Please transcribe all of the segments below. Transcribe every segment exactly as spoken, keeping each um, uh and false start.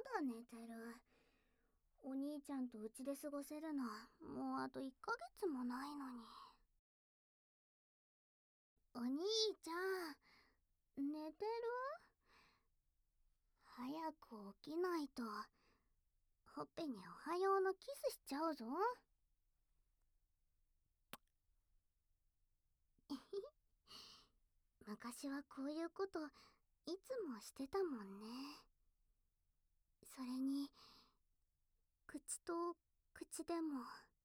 だ寝てる。お兄ちゃんとうちで過ごせるのもうあといっかげつもないのに。お兄ちゃん寝てる？早く起きないとほっぺにおはようのキスしちゃうぞ。昔はこういうこといつもしてたもんね。それに口と口でも。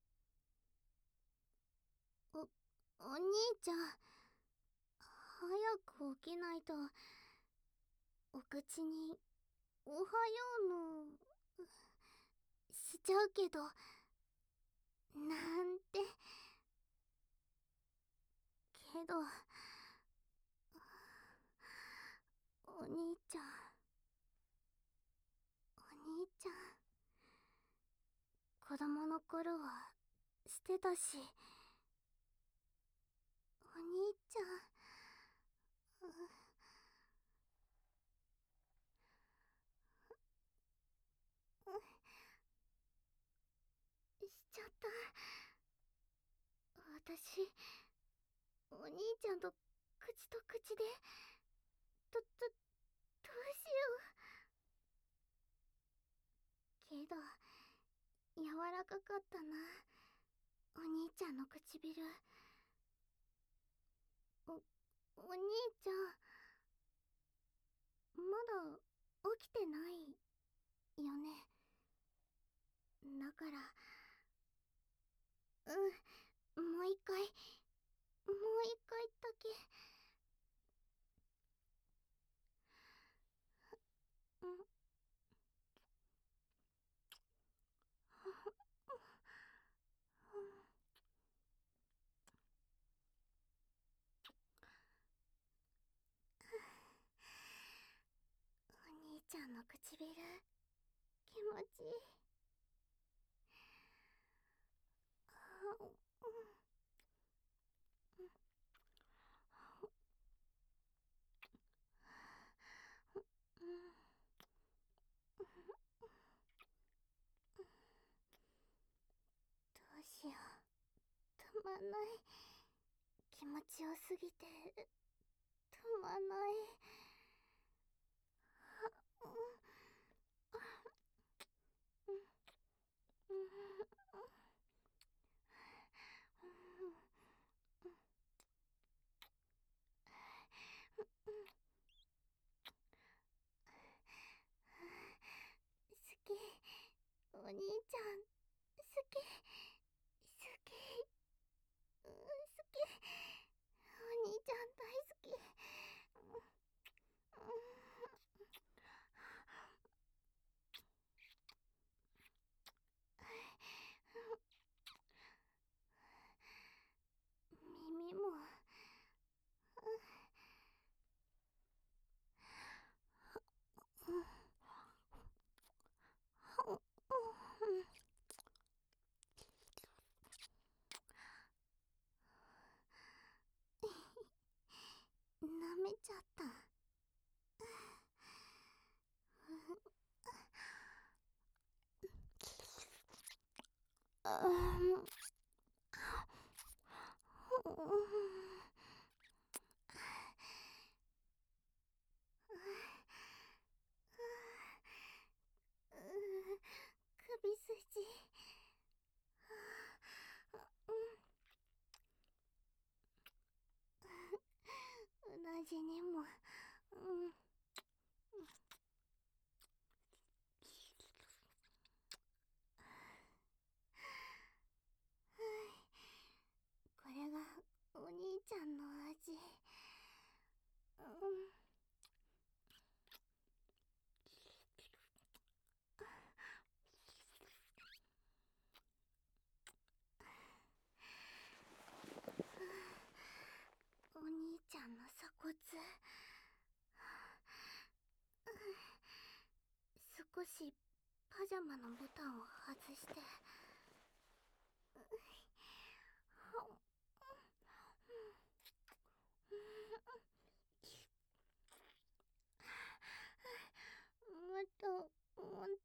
おお兄ちゃん早く起きないとお口におはようのしちゃうけどなんて。けどお兄ちゃんお兄ちゃん子供の頃はしてたし、お兄ちゃん、しちゃった。私お兄ちゃんと口と口でどどどうしよう。けど柔らかかったな、お兄ちゃんの唇。おお兄ちゃんまだ起きてないよね。だからうん、もう一回もう一回だけ。うん。お兄ちゃんの唇気持ちいい。どうしよう、たまんない。気持ちよすぎてたまんない。好き、お兄ちゃん好き好き、うん、好き、お兄ちゃん大好き。耳も舐めちゃった。うん首筋うなじにも、うん、これがお兄ちゃんの味。うん、お兄ちゃんの鎖骨少しパジャマのボタンを外して。もっともっ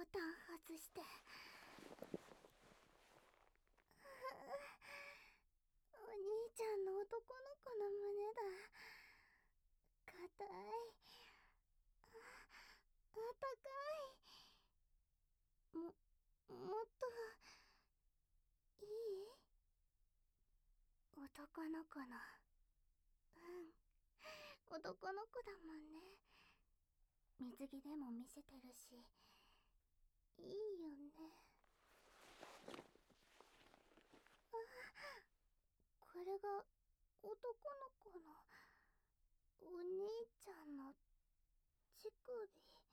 ボタン外して。お兄ちゃんの男の子の胸だ。硬い。あったかい。も、もっと、いい？男の子の。うん。男の子だもんね。水着でも見せてるし。いいよね。あ、これが男の子のお兄ちゃんの乳首。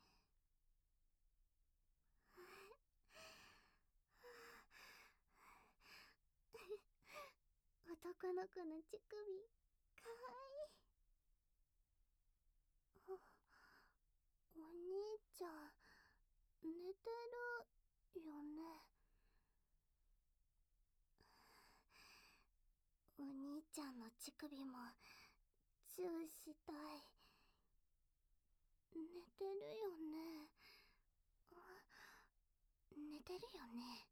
男の子の乳首かわいい。お、お兄ちゃん寝てるよね。お兄ちゃんの乳首もチューしたい。寝てるよね。あ、寝てるよね。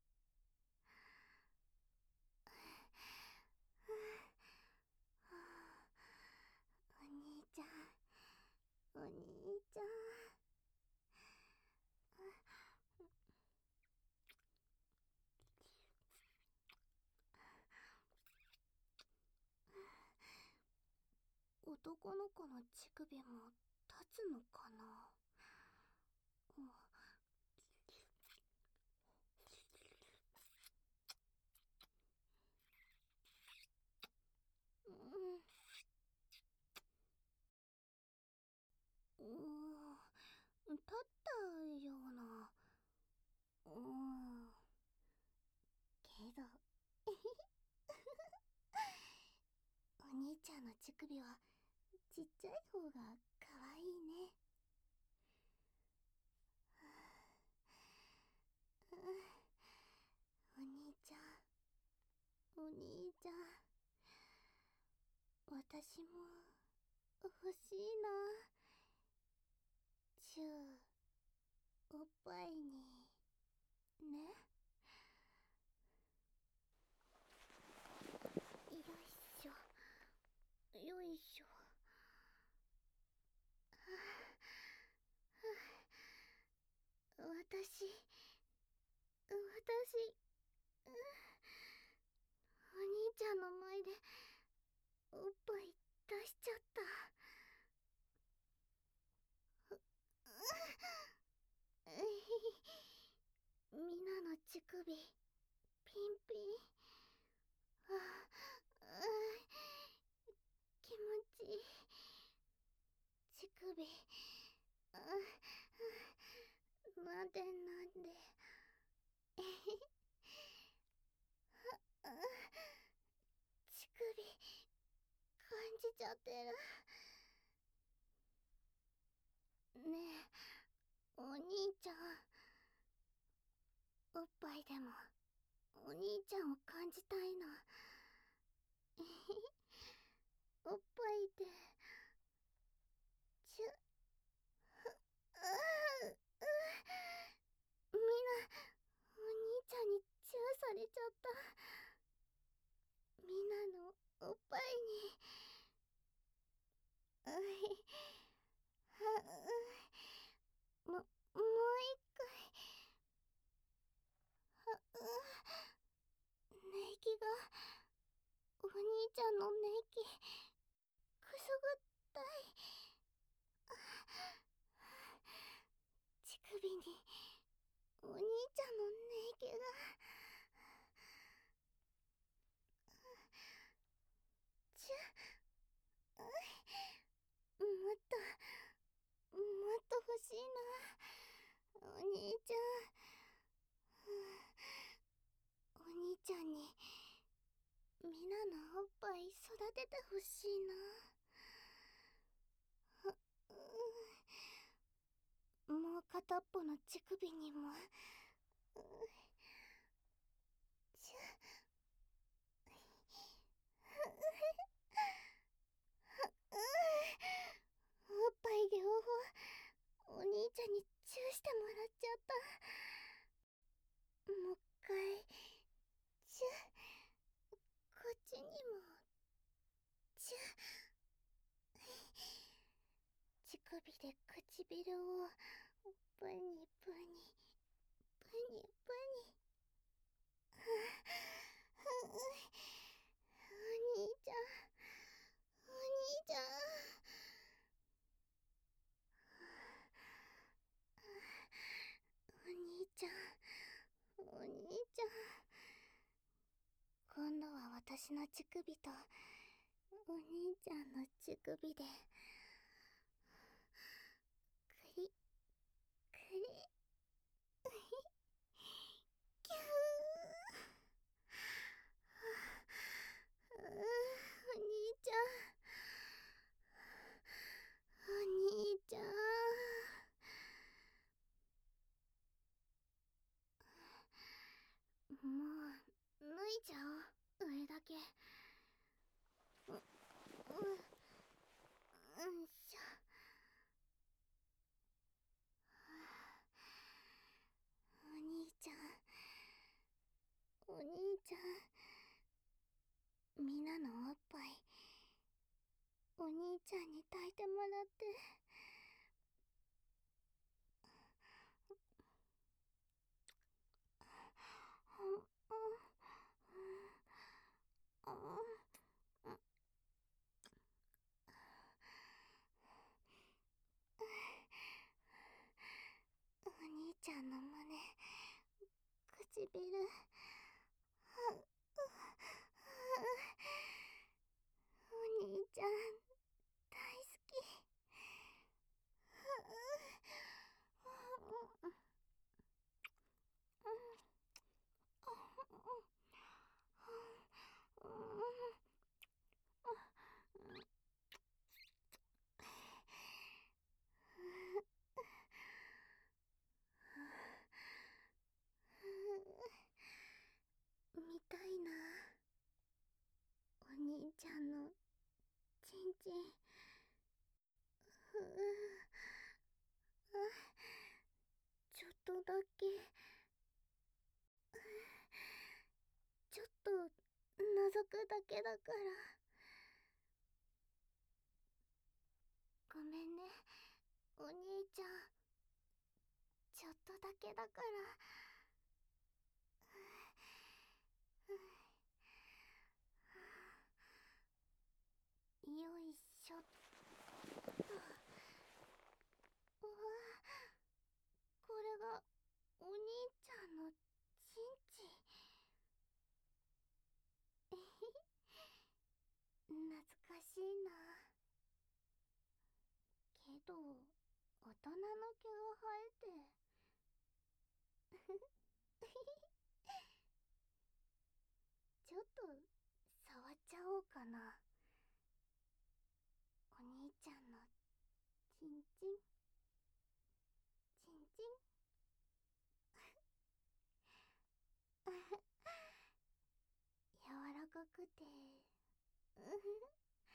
お兄ちゃん、お兄ちゃん。男の子の乳首も立つのかな。うん、うん、立ったような。うん、けどお兄ちゃんの乳首はちっちゃい方がかわいいね。お兄ちゃん、お兄ちゃん、私も欲しいな。チュー、おっぱいにね。よいしょ、よいしょ。私、私、お兄ちゃんの前でおっぱい出しちゃった。みんなの乳首ピンピン。ああ、気持ちいい。乳首、あ、なんでなんで。あ、乳首感じちゃってる。ねえ、お兄ちゃん、おっぱいでもお兄ちゃんを感じたいの。おっぱいでチュ、ああ、みんなお兄ちゃんにチューされちゃった。みんなのおっぱいに。うい、はう、も、もう一回。はう、寝息が、お兄ちゃんの寝息くすぐったい。乳首にお兄ちゃんの寝息が。チュー、もっともっと欲しいな、お兄ちゃん。お兄ちゃんにみんなのおっぱい育ててほしいな。もう片っぽの乳首にも。チュおっぱい両方お兄ちゃんにチューしてもらっちゃった。 プニプニプニプニ。お兄ちゃん、お兄ちゃん。お兄ちゃん、お兄ちゃん。今度は私の乳首とお兄ちゃんの乳首でクリクリキュー。お兄ちゃん、お兄ちゃん。もう脱いじゃおう、上だけ。う、う、うんしょ。お兄ちゃん、お兄ちゃん。みんなのおっぱい、お兄ちゃんに抱いてもらって。うんうんうんうん。お兄ちゃんの胸、唇。お兄ちゃん、大好き。見たいな、お兄ちゃんのちんちん。ふう、ちょっとだけ、ちょっと覗くだけだから。ごめんね、お兄ちゃん。ちょっとだけだから。よいしょっと。うわ、これがお兄ちゃんのちんちん。えへへ、懐かしいな。けど大人の毛が生えて。ちょっと触っちゃおうかな、お兄ちゃんのちんちん。ちんちん。柔らかくて、うふ。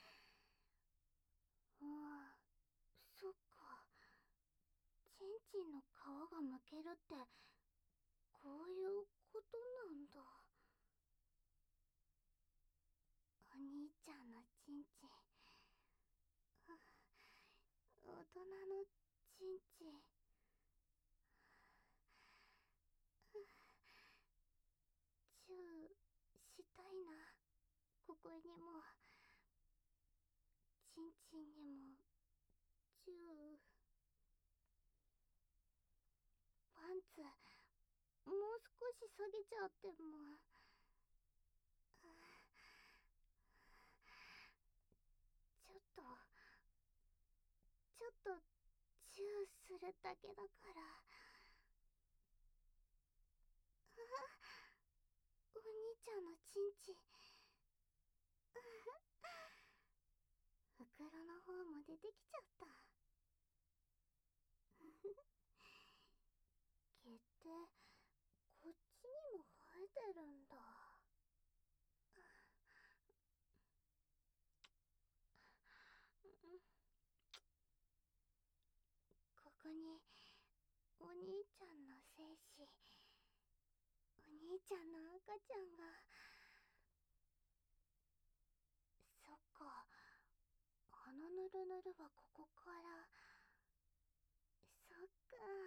ああ、そっか。ちんちんの皮がむけるってこういうことなんだ。お兄ちゃんのちんちん、大人のちんちん。チューしたいな、ここにもちんちんにも。チュー。パンツもう少し下げちゃっても。ちょっとちょっとチューするだけだから。お兄ちゃんのちんちん。袋の方も出てきちゃった。毛ってこっちにも生えてるんだ。ここにお兄ちゃんの精子、お兄ちゃんの赤ちゃんが。そっか、あのぬるぬるはここから。そっか。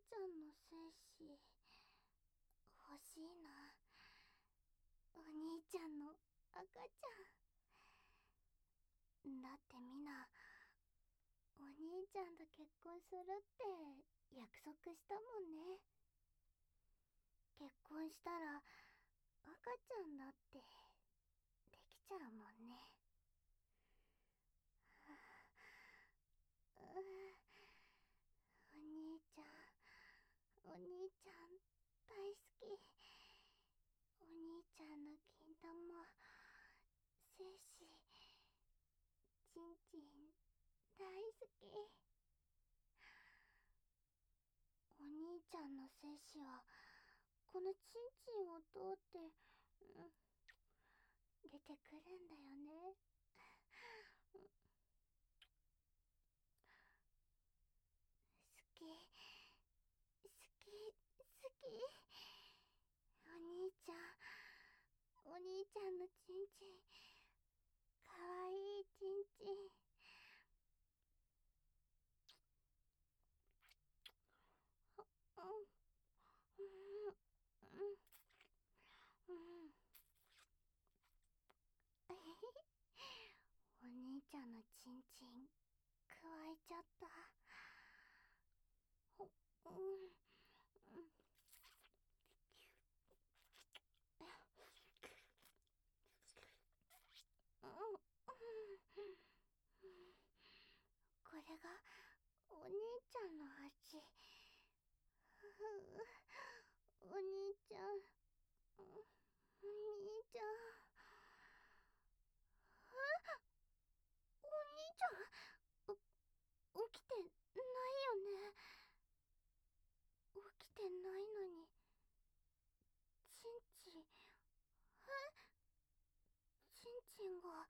ちゃんの精子欲しいな。お兄ちゃんの赤ちゃんだってみな、お兄ちゃんと結婚するって約束したもんね。結婚したら赤ちゃんだってできちゃうもんね。ううお兄ちゃん、お兄ちゃん大好き。お兄ちゃんの金玉、精子、ちんちん大好き。お兄ちゃんの精子はこのちんちんを通って、うん、出てくるんだよね。好き、好き、好き。お兄ちゃん、お兄ちゃんのちんちん、かわいいちんちん。うん、うん、うん、うん。お兄ちゃんのちんちん、くわえちゃった。ほ、うん、うん。うん、うん。これがお兄ちゃんの味。お兄ちゃん、お兄ちゃん。お兄ちゃん、う起きてないよね。起きてないのに、ちんちん、えちんちんが、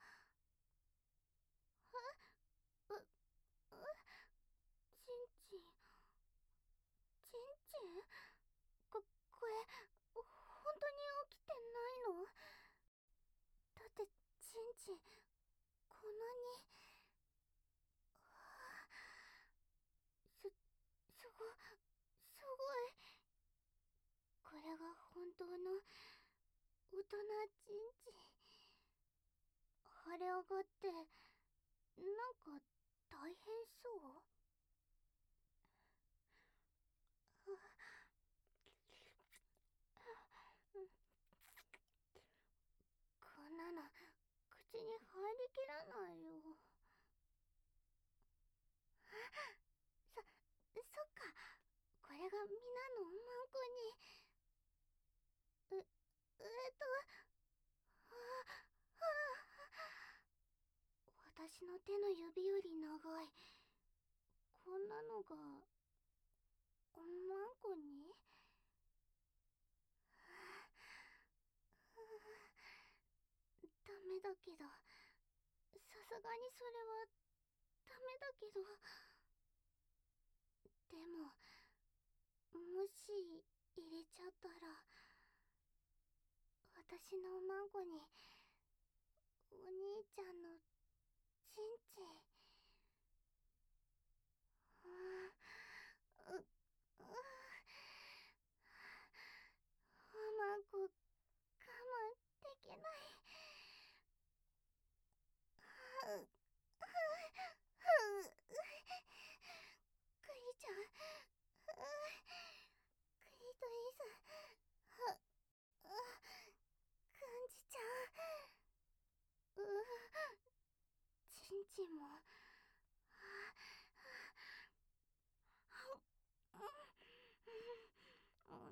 えう、う、ちんちん、ちんちんこ、これ、本当に起きてないの？だって、ちんちん、こんなに、す、すご、すごい。これが本当の、大人ちんちん。腫れ上がって、なんか、大変そう？こんなの、口に入りきらないよ。そ、そっか。これがみんなのマンコに。え、えっと、はあ、はあ、私の手の指より長い。こんなのが、マンコに？ダメだけど、さすがにそれはダメだけど。でも、もし入れちゃったら、私のマンコにお兄ちゃんのちんちん、う、う、う、マンコ我慢できない。う、う、う、クリちゃん、う、クリトリス、う、う、感じちゃう。う、ちんちんも、うん、うん、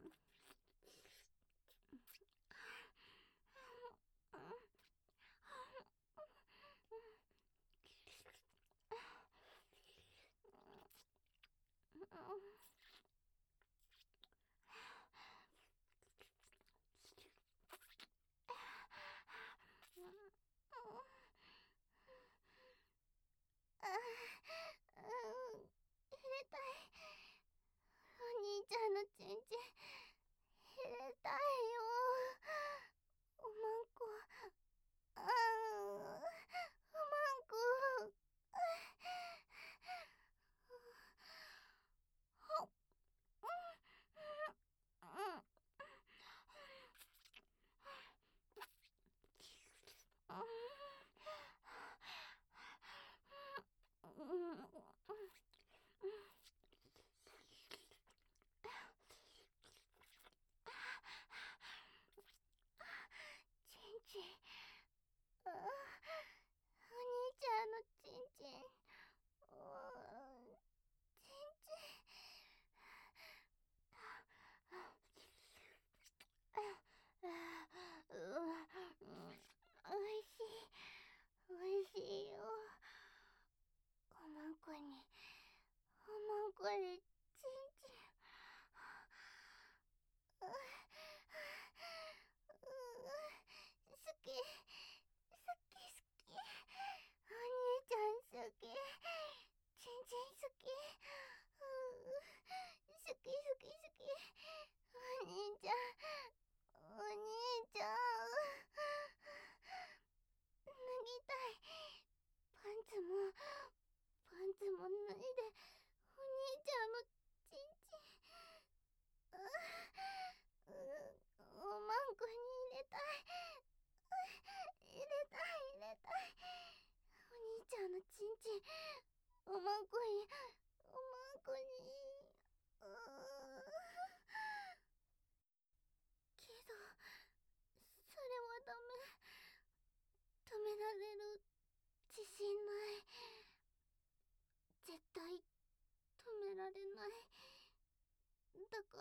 められる自信ない。絶対止められない。だから、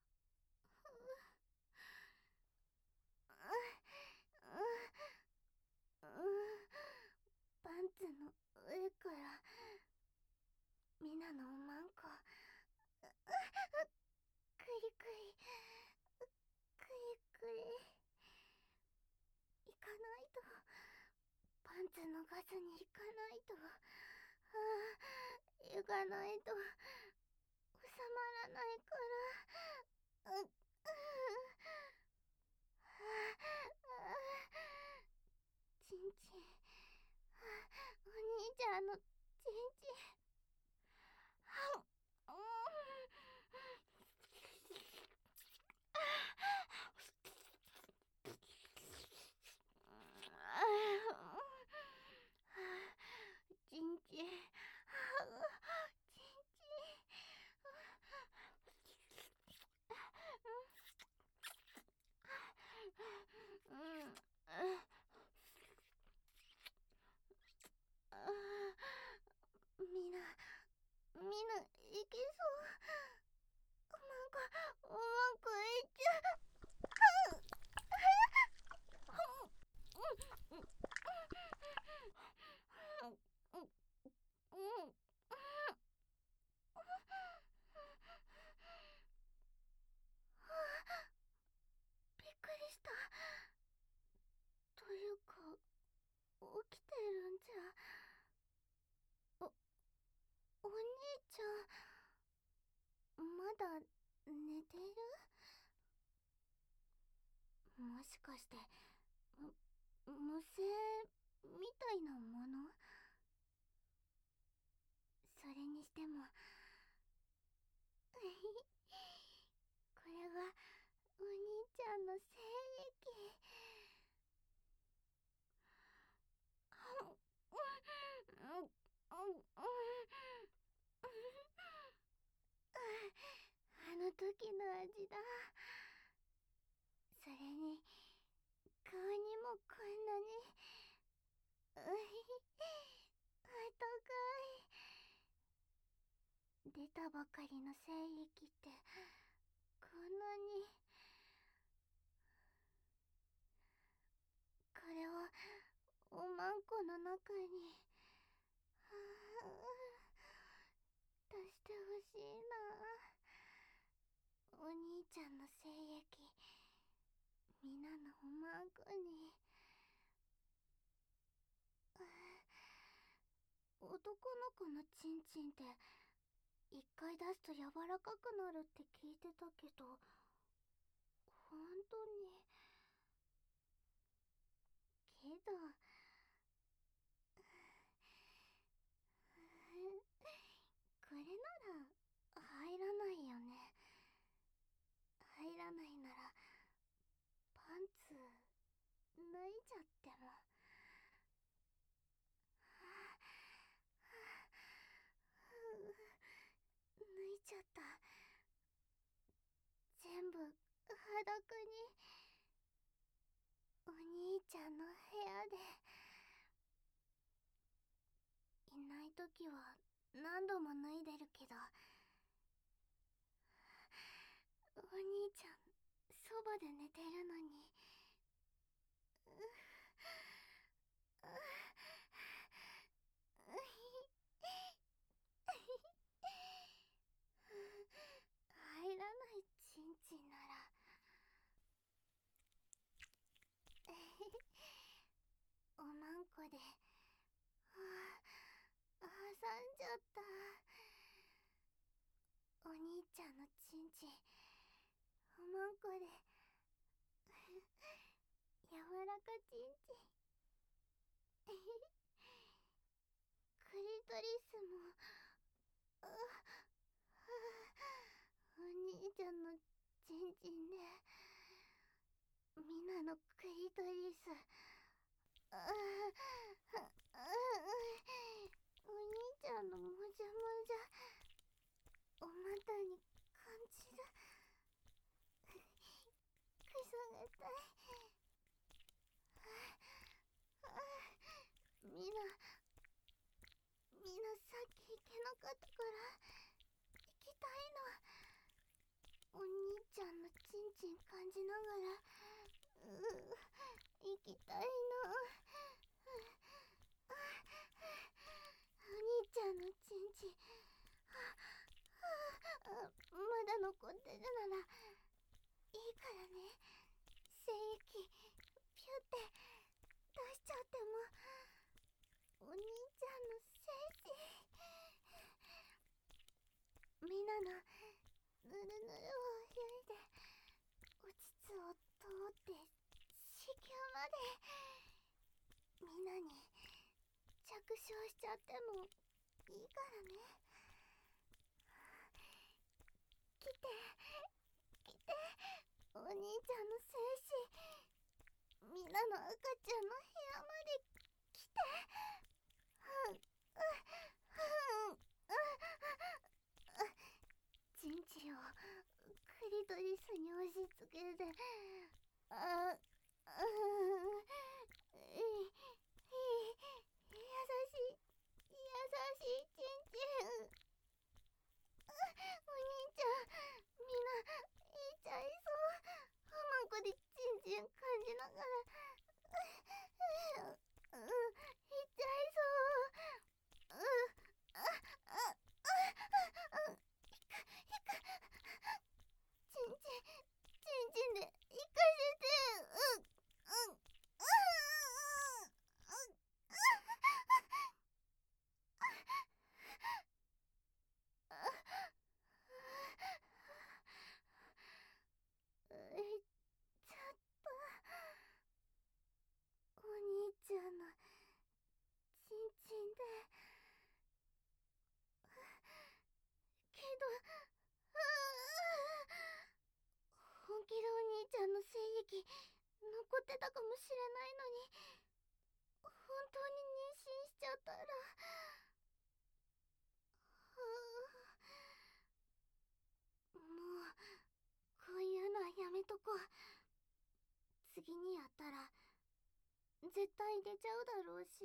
パンツの上からみなのおまんこクリクリクリクリ行かないと、パンツ脱がずに行かないと、ああ行かないと収まらないから、うっ、うっ、ああ、ちんちん、お兄ちゃんのちんちん、はん、うんちんちん、ちんちん、うん、みんな、みんないけそう。おまんこ、おまんこいっちゃう。びっくりした。というか、起きてるんじゃ。お、お兄ちゃん、まだ寝てる？もしかして、む、無声みたいなもの？それにしても、これがお兄ちゃんの精液。うんうんうんうんあの時の味だ。それに顔にもこんなにういあったかい。出たばかりの精液ってこんなに。これをおまんこの中に出してほしいな。お兄ちゃんの精液みんなのおまんこに。男の子のチンチンって一回出すと柔らかくなるって聞いてたけど、本当に？けどこれなら入らないよね。入らないならパンツ脱いじゃっても。脱いちゃった。全部裸に。お兄ちゃんの部屋で。いないときは何度も脱いでるけど、お兄ちゃんそばで寝てるのに。うう入らないチンチンならおまんこで、はあ、挟んじゃった。お兄ちゃんのチンチンおまんこで柔らかチンチンクリトリスも、あお兄ちゃんのチンチンでみんなのクリトリス。ああお兄ちゃんのもじゃもじゃお股に感じる。くそがたい。 なかったから行きたいの。お兄ちゃんのチンチン感じながら、う行きたいの。お兄ちゃんのチンチン、あまだ残ってるならいいからね。精液ピュって出しちゃっても。お兄ちゃんの精子、みんなのぬるぬるを泳いでお膣を通って子宮までみんなに着床しちゃってもいいからね。来て来て、お兄ちゃんの精子、みんなの赤ちゃんの部屋まで来て。うんうんうんうん。チンチンをクリトリスに押し付けて、ああうんいいいい優しい優しいチンチン。お兄ちゃん、みんな言っちゃいそう。マンコでチンチン感じながら、うん、言っちゃいそう。うん、ああああ、ひくひく、チンチンチンチンで行かせて。うんうんうんうんうん。えっちゃった。お兄ちゃんのチンチンで。けど、本気でお兄ちゃんの精液残ってたかもしれないのに、本当に妊娠しちゃったら、もうこういうのはやめとこう。次にやったら絶対出ちゃうだろうし。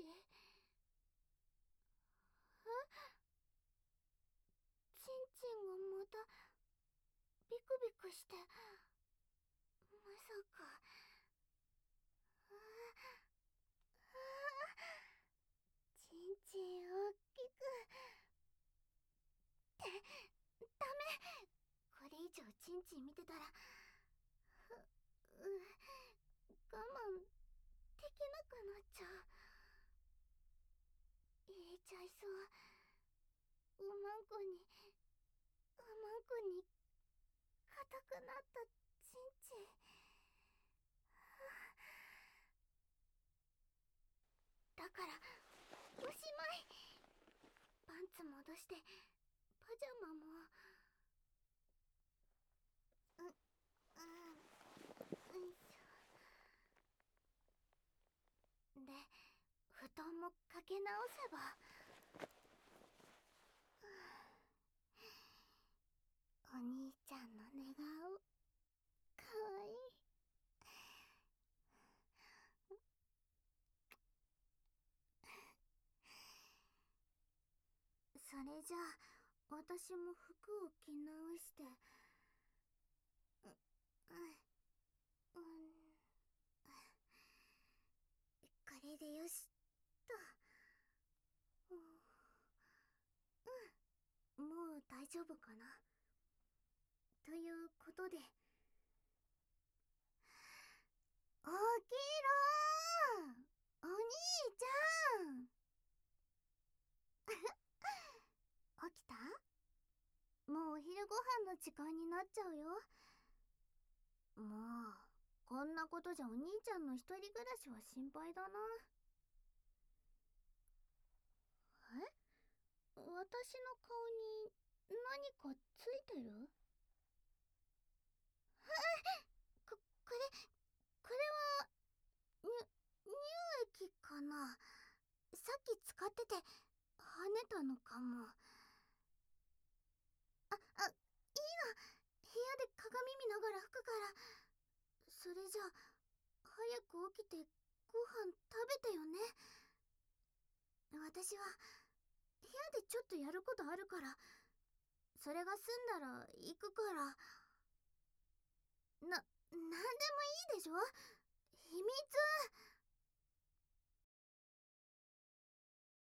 チンチンがまたビクビクして、まさか。チンチン大きくってダメ。これ以上チンチン見てたら、う我慢できなくなっちゃう。入れちゃいそう。おまんこにおまんこに硬くなったチンチン。だからおしまい。パンツ戻してパジャマも。ううんよいしょ。で布団もかけ直せば。お兄ちゃんの寝顔かわいい。それじゃあ私も服を着直して。ううんうんこれでよしっと。うん、もう大丈夫かな。ということで、起きろーお兄ちゃん起きた？もうお昼ご飯の時間になっちゃうよ。もうこんなことじゃお兄ちゃんの一人暮らしは心配だな。え？私の顔に何かついてる？こ、これ、これは、に、乳液かな？さっき使ってて、跳ねたのかも。あ、あ、いいの。部屋で鏡見ながら拭くから。それじゃあ、早く起きてご飯食べてよね。私は、 部屋でちょっとやることあるから。それが済んだら行くから。な、なんでもいいでしょ。秘密。